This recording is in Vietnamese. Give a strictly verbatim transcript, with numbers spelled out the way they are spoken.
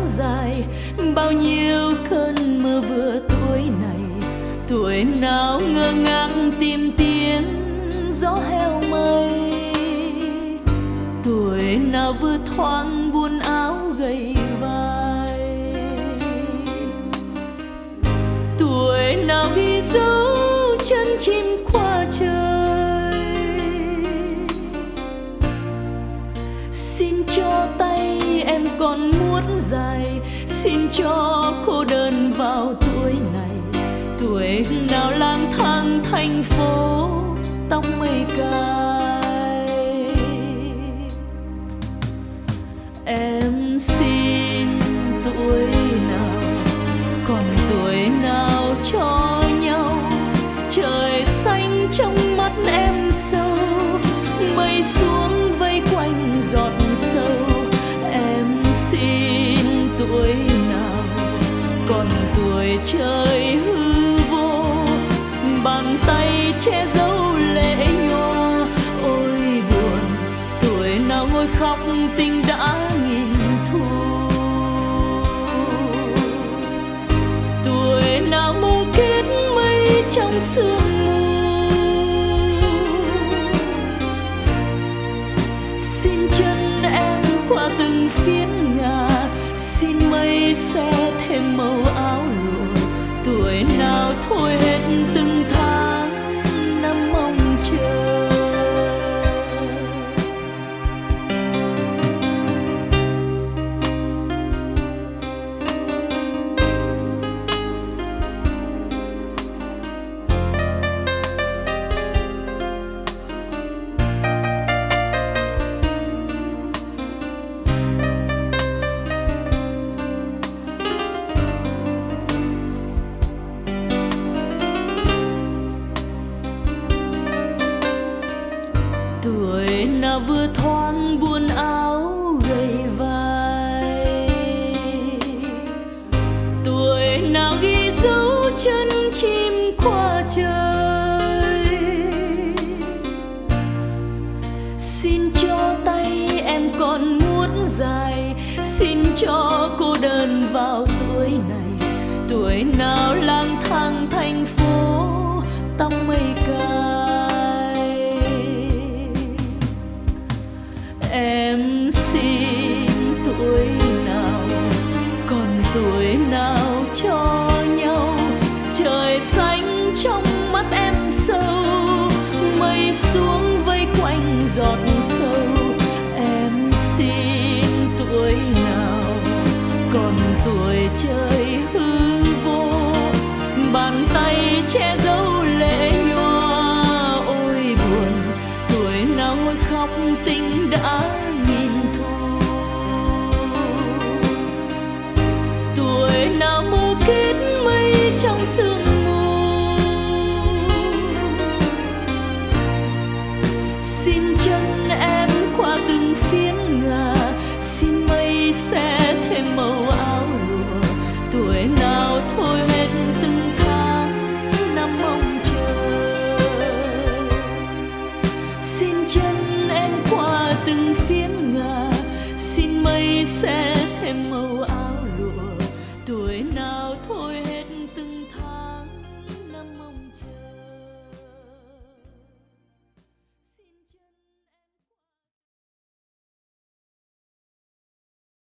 dài, bao nhiêu cơn mơ vừa tuổi này. Tuổi nào ngơ ngác tìm tiếng gió heo mây, tuổi nào vừa thoáng buồn áo gầy vai, tuổi nào ghi dấu chân chim qua trời. Xin cho tay em còn muốt dài, xin cho cô đơn vào tuổi này. Tuổi nào lang thang thành phố tóc mây cài. Em xin tuổi nào, còn tuổi nào cho nhau. Trời xanh trong mắt em sâu, mây xuống vây quanh giọt sâu. Em xin tuổi nào, còn tuổi trời hư vô, bàn tay che giấu lệ nhòa. Ôi buồn, tuổi nào ngồi khóc tình đã nghìn thu. Tuổi nào mơ kết mây trong sương mù. Xin chân em qua từng phiến ngà, xin mây sẽ thêm màu áo lụa. Tuổi nào thôi hết từng tháng năm mong chờ. Tuổi nào vừa thoáng buồn áo gầy vai, tuổi nào ghi dấu chân chim qua trời. Xin cho tay em còn muốt dài, xin cho cô đơn vào tuổi này. Tuổi nào lang thang thành phố tóc mây cài. Em xin tuổi nào, còn tuổi nào cho nhau. Trời xanh trong mắt em sâu, mây xuống vây quanh giọt sâu. Em xin tuổi nào, còn tuổi trời hư vô, bàn tay che giấu lệ nhòa. Ôi buồn, tuổi nào ngồi khóc tình đã nghìn thu. Tuổi nào mơ kết mây trong sương